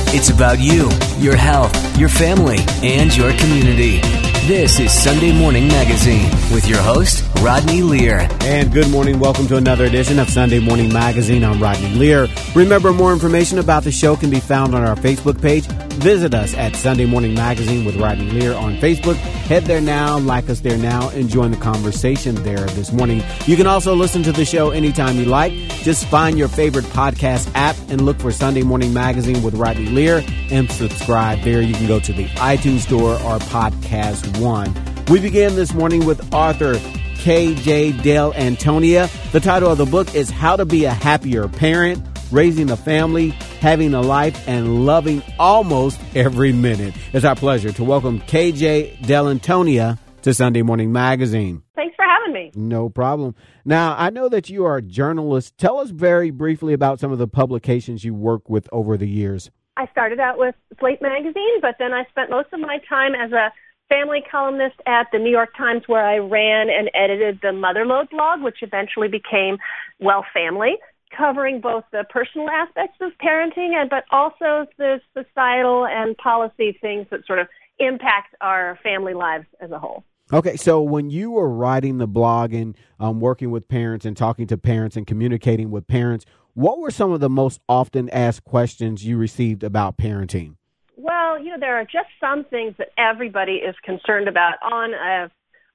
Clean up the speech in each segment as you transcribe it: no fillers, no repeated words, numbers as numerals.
It's about you, your health, your family, and your community. This is Sunday Morning Magazine with your host, Rodney Lear. And good morning. Welcome to another edition of Sunday Morning Magazine. I'm Rodney Lear. Remember, more information about the show can be found on our Facebook page. Visit us at Sunday Morning Magazine with Rodney Lear on Facebook. Head there now, like us there now, and join the conversation there this morning. You can also listen to the show anytime you like. Just find your favorite podcast app and look for Sunday Morning Magazine with Rodney Lear and subscribe there. You can go to the iTunes Store or Podcast One. We begin this morning with author K.J. Dell'Antonia. The title of the book is How to Be a Happier Parent, Raising a Family, Having a Life, and Loving Almost Every Minute. It's our pleasure to welcome K.J. Dell'Antonia to Sunday Morning Magazine. Thanks for having me. No problem. Now, I know that you are a journalist. Tell us very briefly about some of the publications you work with over the years. I started out with Slate Magazine, but then I spent most of my time as a family columnist at the New York Times, where I ran and edited the Motherlode blog, which eventually became Well Family, covering both the personal aspects of parenting but also the societal and policy things that sort of impact our family lives as a whole. Okay, so when you were writing the blog and working with parents and talking to parents and communicating with parents, what were some of the most often asked questions you received about parenting? Well, there are just some things that everybody is concerned about on a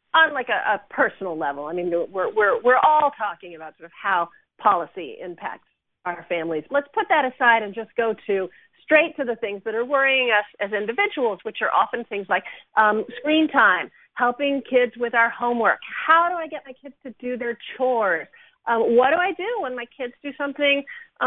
personal level. I mean, we're all talking about sort of how policy impacts our families. Let's put that aside and just go straight to the things that are worrying us as individuals, which are often things like screen time, helping kids with our homework. How do I get my kids to do their chores? What do I do when my kids do something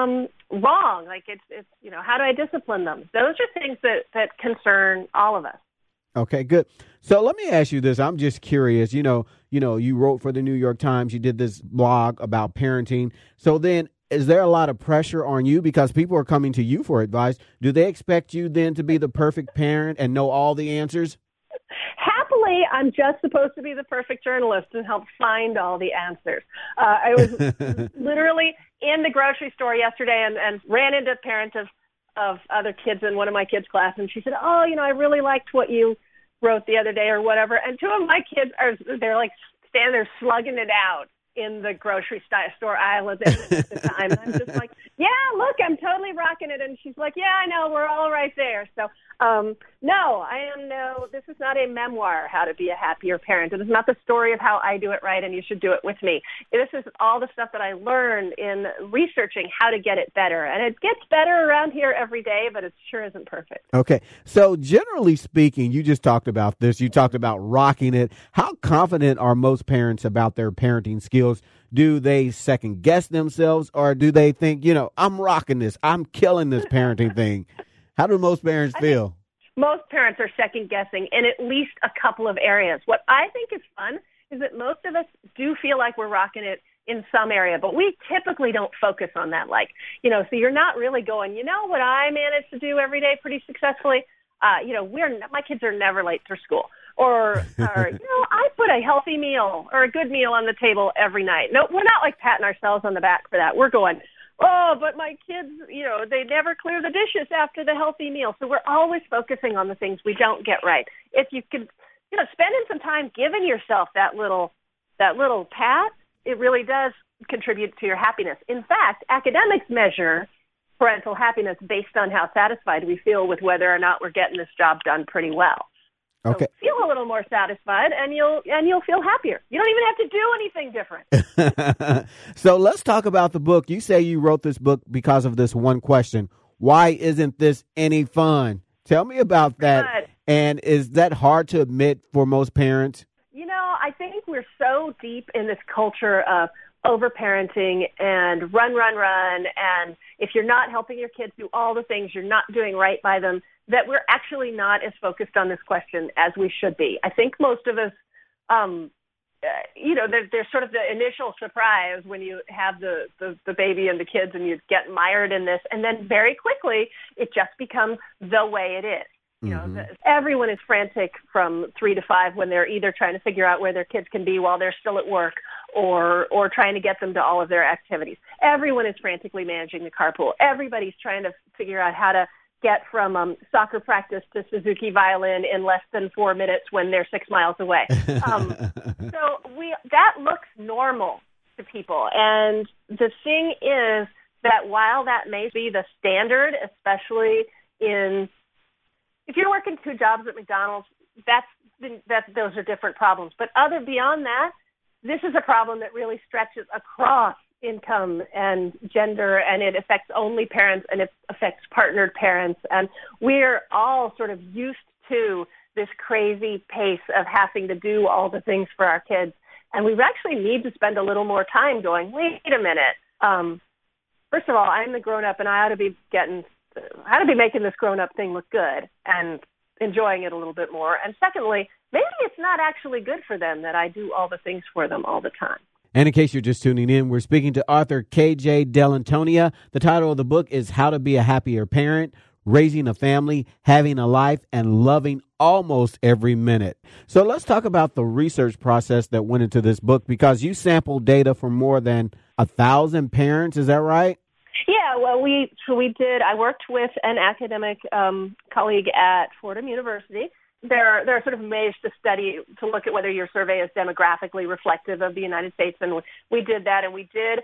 wrong? Like it's how do I discipline them? Those are things that concern all of us. Okay, good. So let me ask you this. I'm just curious. You wrote for the New York Times. You did this blog about parenting. So then, is there a lot of pressure on you because people are coming to you for advice? Do they expect you then to be the perfect parent and know all the answers? Happily, I'm just supposed to be the perfect journalist and help find all the answers. I was literally in the grocery store yesterday and ran into parents of other kids in one of my kids' class, and she said, I really liked what you wrote the other day or whatever. And two of my kids they're like standing there slugging it out in the grocery store aisle at the time. And I'm just like, yeah, look, I'm totally rocking it. And she's like, yeah, I know, we're all right there. So, this is not a memoir, How to Be a Happier Parent. It is not the story of how I do it right and you should do it with me. This is all the stuff that I learned in researching how to get it better. And it gets better around here every day, but it sure isn't perfect. Okay. So generally speaking, you just talked about this. You talked about rocking it. How confident are most parents about their parenting skills? Do they second guess themselves or do they think, I'm rocking this, I'm killing this parenting thing? How do most parents feel? Most parents are second guessing in at least a couple of areas. What I think is fun is that most of us do feel like we're rocking it in some area, but we typically don't focus on that. So you're not really going, what I manage to do every day pretty successfully? My kids are never late for school. Or I put a healthy meal or a good meal on the table every night. No, we're not like patting ourselves on the back for that. We're going, but my kids, they never clear the dishes after the healthy meal. So we're always focusing on the things we don't get right. If you could, spending some time giving yourself that little pat, it really does contribute to your happiness. In fact, academics measure parental happiness based on how satisfied we feel with whether or not we're getting this job done pretty well. Okay. So feel a little more satisfied, and you'll feel happier. You don't even have to do anything different. So let's talk about the book. You say you wrote this book because of this one question. Why isn't this any fun? Tell me about that. Good. And is that hard to admit for most parents? I think we're so deep in this culture of overparenting and run. And if you're not helping your kids do all the things, you're not doing right by them, that we're actually not as focused on this question as we should be. I think most of us, there's sort of the initial surprise when you have the baby and the kids and you get mired in this. And then very quickly, it just becomes the way it is. Everyone is frantic from 3 to 5 when they're either trying to figure out where their kids can be while they're still at work or trying to get them to all of their activities. Everyone is frantically managing the carpool. Everybody's trying to figure out how to get from soccer practice to Suzuki violin in less than 4 minutes when they're 6 miles away. So that looks normal to people. And the thing is that while that may be the standard, especially if you're working 2 jobs at McDonald's, those are different problems. But beyond that, this is a problem that really stretches across income and gender, and it affects only parents, and it affects partnered parents. And we're all sort of used to this crazy pace of having to do all the things for our kids. And we actually need to spend a little more time going, wait a minute. First of all, I'm the grown-up, and I ought to be making this grown-up thing look good and enjoying it a little bit more. And secondly, maybe it's not actually good for them that I do all the things for them all the time. And in case you're just tuning in, we're speaking to author KJ Dell'Antonia. The title of the book is How to Be a Happier Parent, Raising a Family, Having a Life, and Loving Almost Every Minute. So let's talk about the research process that went into this book, because you sampled data from more than 1,000 parents. Is that right? Yeah, well, we did. I worked with an academic colleague at Fordham University. There are sort of ways to look at whether your survey is demographically reflective of the United States, and we did that, and we did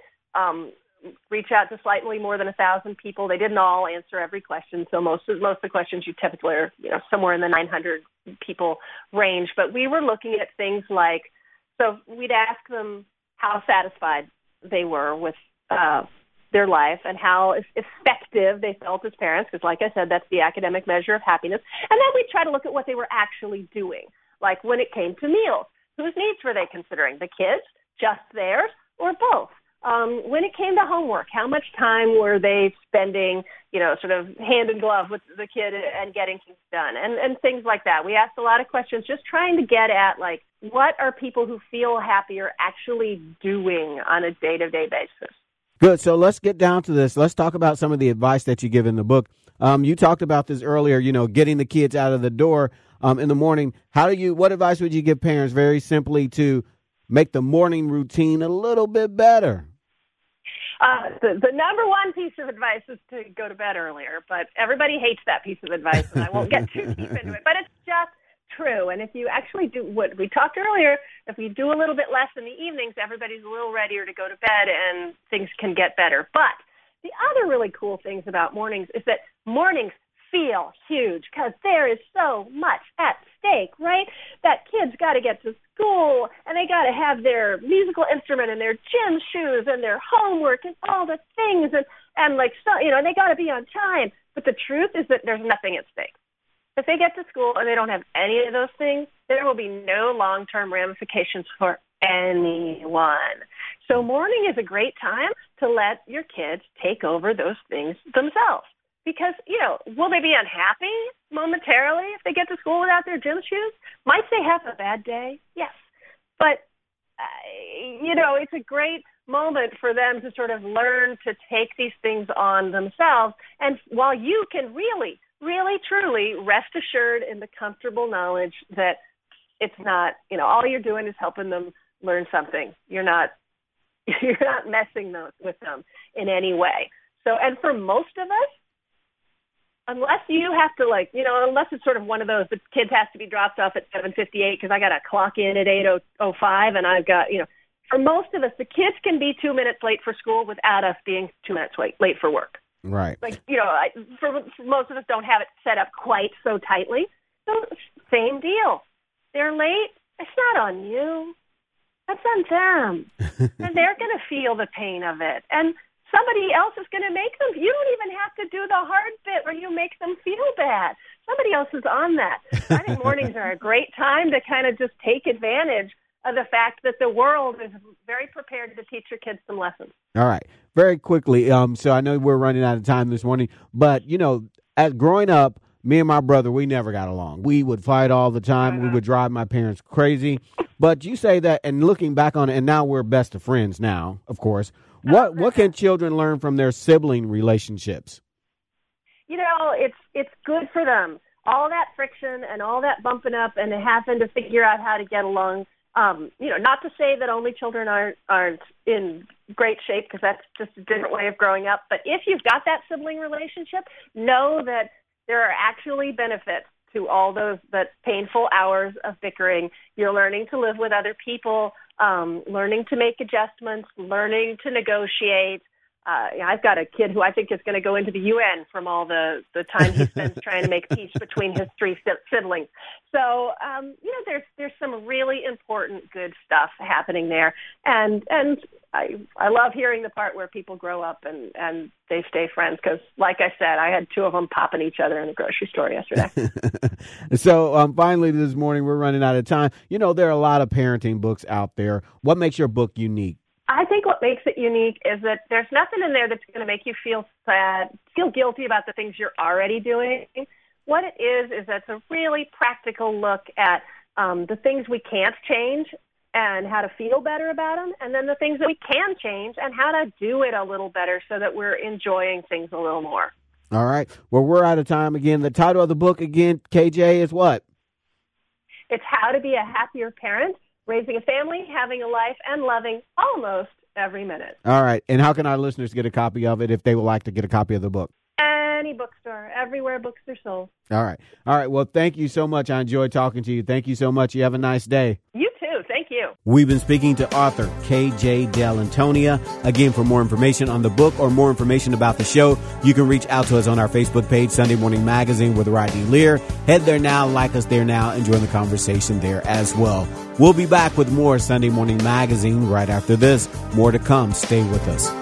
reach out to slightly more than 1,000 people. They didn't all answer every question, so most of the questions you typically are somewhere in the 900 people range. But we were looking at things like, so we'd ask them how satisfied they were with their life and how effective they felt as parents, because like I said, that's the academic measure of happiness. And then we try to look at what they were actually doing, like when it came to meals. Whose needs were they considering? The kids, just theirs, or both? When it came to homework, how much time were they spending, sort of hand in glove with the kid and getting things done, and things like that. We asked a lot of questions just trying to get at, like, what are people who feel happier actually doing on a day-to-day basis? Good. So let's get down to this. Let's talk about some of the advice that you give in the book. You talked about this earlier, getting the kids out of the door in the morning. What advice would you give parents very simply to make the morning routine a little bit better? The number one piece of advice is to go to bed earlier, but everybody hates that piece of advice, and I won't get too deep into it. But it's just true. And if you actually do what we talked earlier, if you do a little bit less in the evenings, everybody's a little readier to go to bed, and things can get better. But the other really cool things about mornings is that mornings feel huge because there is so much at stake, right? That kids got to get to school, and they got to have their musical instrument and their gym shoes and their homework and all the things, and they got to be on time. But the truth is that there's nothing at stake. If they get to school and they don't have any of those things, there will be no long-term ramifications for anyone. So morning is a great time to let your kids take over those things themselves. Because, will they be unhappy momentarily if they get to school without their gym shoes? Might they have a bad day? Yes. But, it's a great moment for them to sort of learn to take these things on themselves. And while you can really, truly rest assured in the comfortable knowledge that it's not, all you're doing is helping them learn something. You're not messing with them in any way. So, and for most of us, unless you have to unless it's sort of one of those, the kids has to be dropped off at 7:58 because I got to clock in at 8:05 and I've got, for most of us, the kids can be 2 minutes late for school without us being 2 minutes late for work. Right. For most of us don't have it set up quite so tightly. So same deal. They're late. It's not on you. That's on them. And they're going to feel the pain of it. And somebody else is going to make them. You don't even have to do the hard bit where you make them feel bad. Somebody else is on that. I think mornings are a great time to kind of just take advantage of the fact that the world is very prepared to teach your kids some lessons. All right. Very quickly. So I know we're running out of time this morning, but, as growing up, me and my brother, we never got along. We would fight all the time. We would drive my parents crazy. But you say that, and looking back on it, and now we're best of friends now, of course. What can children learn from their sibling relationships? It's good for them. All that friction and all that bumping up and having to figure out how to get along. Not to say that only children aren't in great shape, because that's just a different way of growing up. But if you've got that sibling relationship, know that there are actually benefits to all those painful hours of bickering. You're learning to live with other people, learning to make adjustments, learning to negotiate. I've got a kid who I think is going to go into the UN from all the time he spends trying to make peace between his three siblings. So, there's some really important, good stuff happening there. And I love hearing the part where people grow up and they stay friends because, like I said, I had two of them popping each other in the grocery store yesterday. So finally this morning, we're running out of time. There are a lot of parenting books out there. What makes your book unique? I think what makes it unique is that there's nothing in there that's going to make you feel sad, feel guilty about the things you're already doing. What it is that's a really practical look at the things we can't change and how to feel better about them, and then the things that we can change and how to do it a little better so that we're enjoying things a little more. All right. Well, we're out of time again. The title of the book again, KJ, is what? It's How to Be a Happier Parent, Raising a Family, Having a Life, and Loving Almost Every Minute. All right. And how can our listeners get a copy of it if they would like to get a copy of the book? Any bookstore, everywhere books are sold. All right. All right. Well, thank you so much. I enjoyed talking to you. Thank you so much. You have a nice day. You too. Thank you. We've been speaking to author KJ Dell'Antonia. Again, for more information on the book or more information about the show, you can reach out to us on our Facebook page, Sunday Morning Magazine with Rodney Lear. Head there now, like us there now, and join the conversation there as well. We'll be back with more Sunday Morning Magazine right after this. More to come. Stay with us.